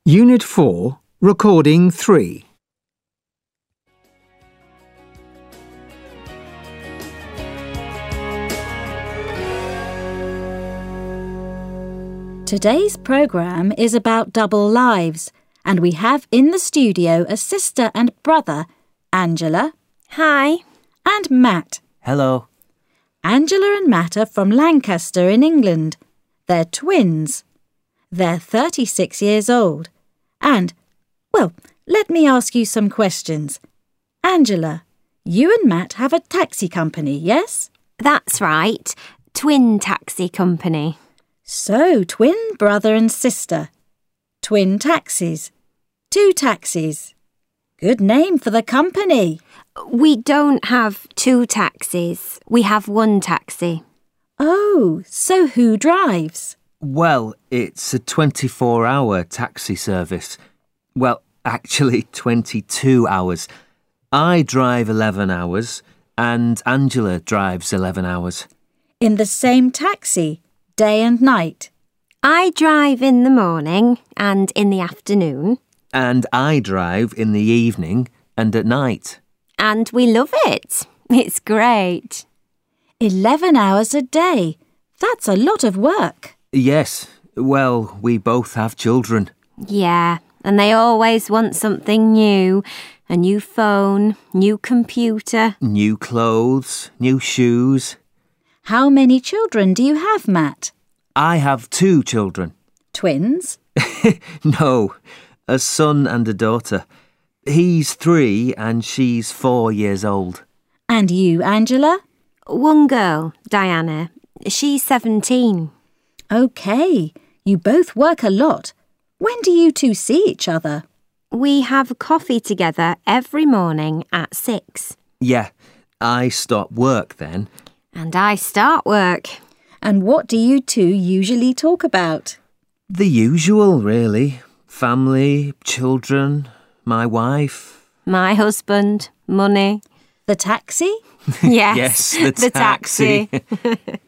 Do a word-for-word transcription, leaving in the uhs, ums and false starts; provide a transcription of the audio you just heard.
Unit four, Recording three. Today's programme is about double lives, and we have in the studio a sister and brother, Angela. Hi. And Matt. Hello. Angela and Matt are from Lancaster in England. They're twins. They're thirty-six years old. And, well, let me ask you some questions. Angela, you and Matt have a taxi company, yes? That's right. Twin Taxi Company. So, twin brother and sister. Twin taxis. Two taxis. Good name for the company. We don't have two taxis. We have one taxi. Oh, so who drives? Well, it's a twenty-four hour taxi service. Well, actually twenty-two hours. I drive eleven hours and Angela drives eleven hours. In the same taxi, day and night? I drive in the morning and in the afternoon. And I drive in the evening and at night. And we love it. It's great. Eleven hours a day. That's a lot of work. Yes, well, we both have children. Yeah, and they always want something new. A new phone, new computer. New clothes, new shoes. How many children do you have, Matt? I have two children. Twins? No, a son and a daughter. He's three and she's four years old. And you, Angela? One girl, Diana. She's seventeen. OK, you both work a lot. When do you two see each other? We have coffee together every morning at six. Yeah, I stop work then. And I start work. And what do you two usually talk about? The usual, really. Family, children, my wife. My husband, money. The taxi? Yes, Yes, the the taxi. taxi.